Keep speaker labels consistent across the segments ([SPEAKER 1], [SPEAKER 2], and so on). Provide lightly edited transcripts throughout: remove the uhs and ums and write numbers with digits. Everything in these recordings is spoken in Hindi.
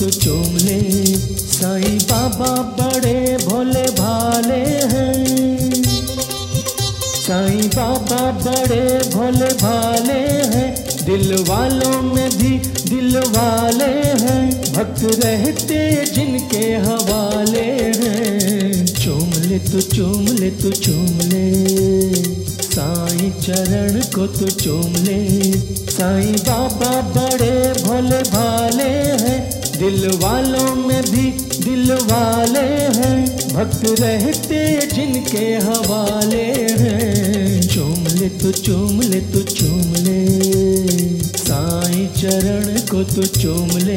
[SPEAKER 1] तो चूम ले। साईं बाबा बड़े भोले भाले हैं, साईं बाबा बड़े भोले भाले हैं, दिल वालों में भी दिल वाले हैं, भक्त रहते जिनके हवाले हैं। चूम ले तो चूम ले तो चूम ले, साईं चरण को तो चूम ले। साईं बाबा बड़े भोले भाले हैं, दिल वालों में भी दिल वाले हैं, भक्त रहते जिनके हवाले हैं। चूम ले तो चूम ले तो चूम ले, साईं चरण को तो चूम ले।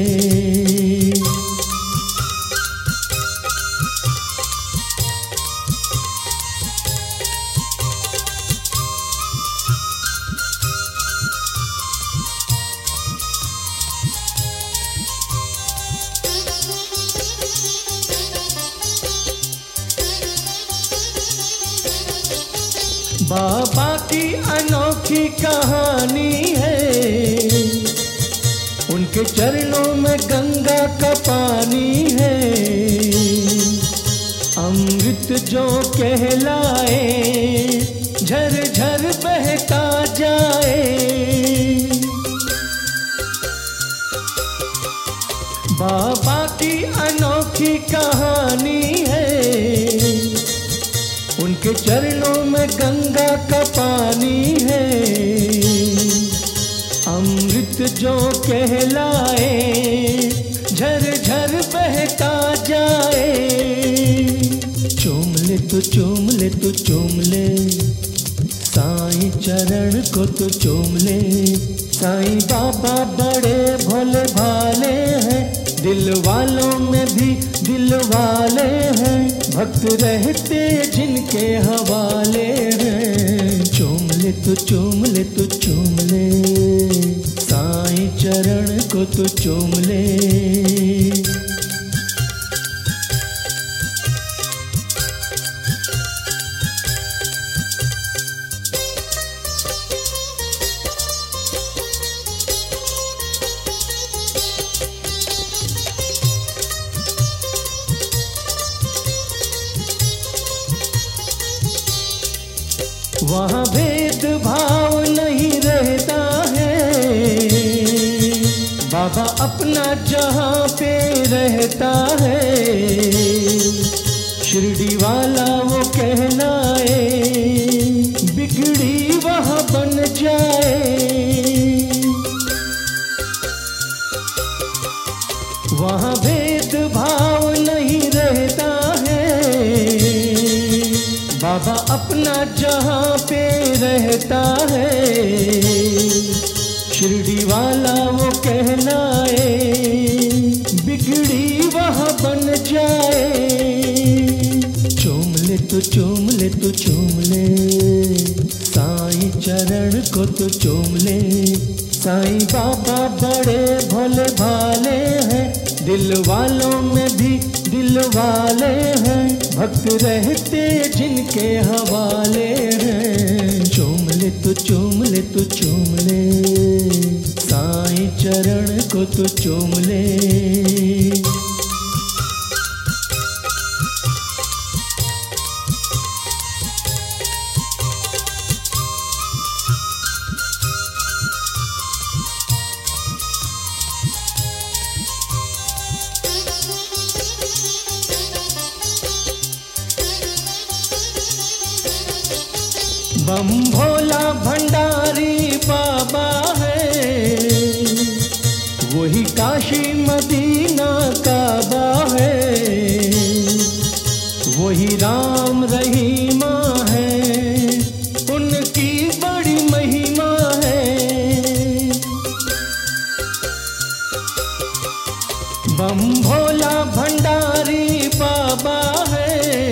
[SPEAKER 1] बाबा की अनोखी कहानी है, उनके चरणों में गंगा का पानी है, अमृत जो कहलाए झर झर बहता जाए। बाबा की अनोखी कहानी है, उनके चरणों में गंगा का पानी है, अमृत जो कहलाए झर झर बहता जाए। चूम ले तो चूम ले तो चूम ले, साईं चरण को तो चूम ले। साईं बाबा बड़े भोले भाले हैं, दिल वालों में भी दिल वाले हैं, भक्त रहते जिनके हवाले हैं। चूम ले तो चूम ले तो चूम ले, साईं चरण को तो चूम ले। वहाँ भेद भाव नहीं रहता है, बाबा अपना जहाँ पे रहता है। शिरडी वाला वो कहलाए, बिगड़ी वहाँ बन जाए। वहाँ भेद भाव नहीं रहता है, बाबा अपना जहाँ पे रहता है। शिरडी वाला वो कहलाए, बिगड़ी वहाँ बन जाए। चूम ले तो चूम ले तो चूम ले, साईं चरण को तो चूम ले। साईं बाबा बड़े भोले भाले हैं, दिल वालों में भी दिल वाले हैं, भक्त रहते जिनके हवाले हैं। चूम ले तो चूम ले तो चूम ले, साईं चरण को तो चूम ले। बम भोला भंडारी बाबा है, वही काशी मदीना काबा है, वही राम रहीमा है, उनकी बड़ी महिमा है। बम भोला भंडारी बाबा है,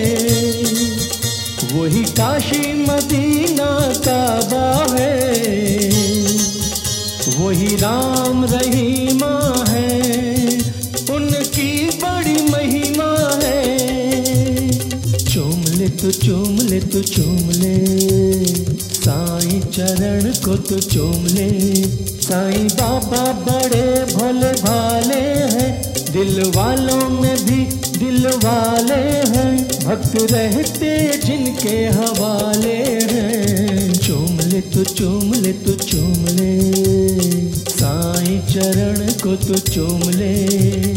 [SPEAKER 1] वही काशी मदीना काबा है, वही राम रहीमा है, उनकी बड़ी महिमा है। चूम ले तो चूम ले तो चूम ले, साईं चरण को तो चूम ले। साईं बाबा बड़े भोले भाले हैं, दिल वालों में भी दिल वाले हैं, भक्त रहते जिनके हवाले हैं। चूम ले तू चूम ले तू चूम ले, साईं चरण को तू चूम ले।